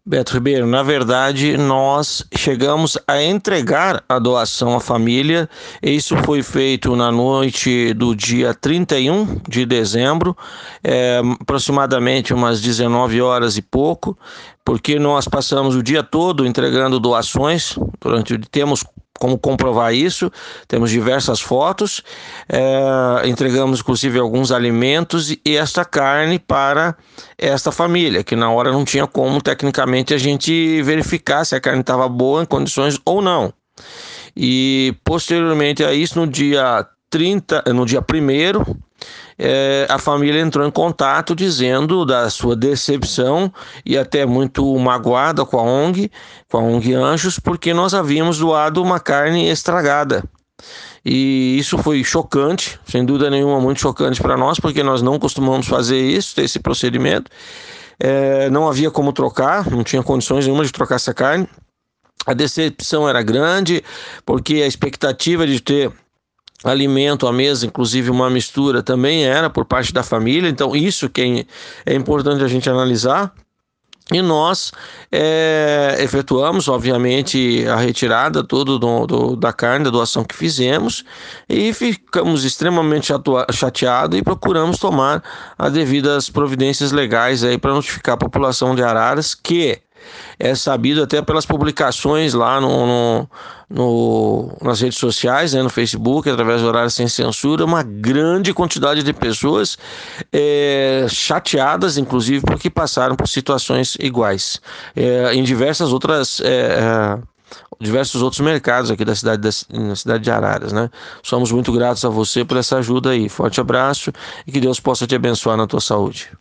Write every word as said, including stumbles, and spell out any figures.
Beto Ribeiro, na verdade, nós chegamos a entregar a doação à família. Isso foi feito na noite do dia trinta e um de dezembro, é, aproximadamente umas dezenove horas e pouco, porque nós passamos o dia todo entregando doações. Durante, temos como comprovar isso, temos diversas fotos, é, entregamos inclusive alguns alimentos e esta carne para esta família, que na hora não tinha como tecnicamente a gente verificar se a carne estava boa, em condições ou não. E posteriormente a isso, no dia trinta, no dia primeiro, é, a família entrou em contato dizendo da sua decepção e até muito magoada com a O N G, com a O N G Anjos, porque nós havíamos doado uma carne estragada. E isso foi chocante, sem dúvida nenhuma, muito chocante para nós, porque nós não costumamos fazer isso, ter esse procedimento. É, não havia como trocar, não tinha condições nenhuma de trocar essa carne. A decepção era grande, porque a expectativa de ter alimento à mesa, inclusive uma mistura, também era por parte da família. Então isso que é, é importante a gente analisar. E nós é, efetuamos, obviamente, a retirada toda do, do, da carne, da doação que fizemos, e ficamos extremamente chateados e procuramos tomar as devidas providências legais aí para notificar a população de Araras, que é sabido até pelas publicações lá no, no, no, nas redes sociais, né, no Facebook, através do Araras Sem Censura, uma grande quantidade de pessoas é, chateadas, inclusive, porque passaram por situações iguais. É, em diversas outras... É, diversos outros mercados aqui da cidade, da cidade de Araras, né? Somos muito gratos a você por essa ajuda aí. Forte abraço e que Deus possa te abençoar na tua saúde.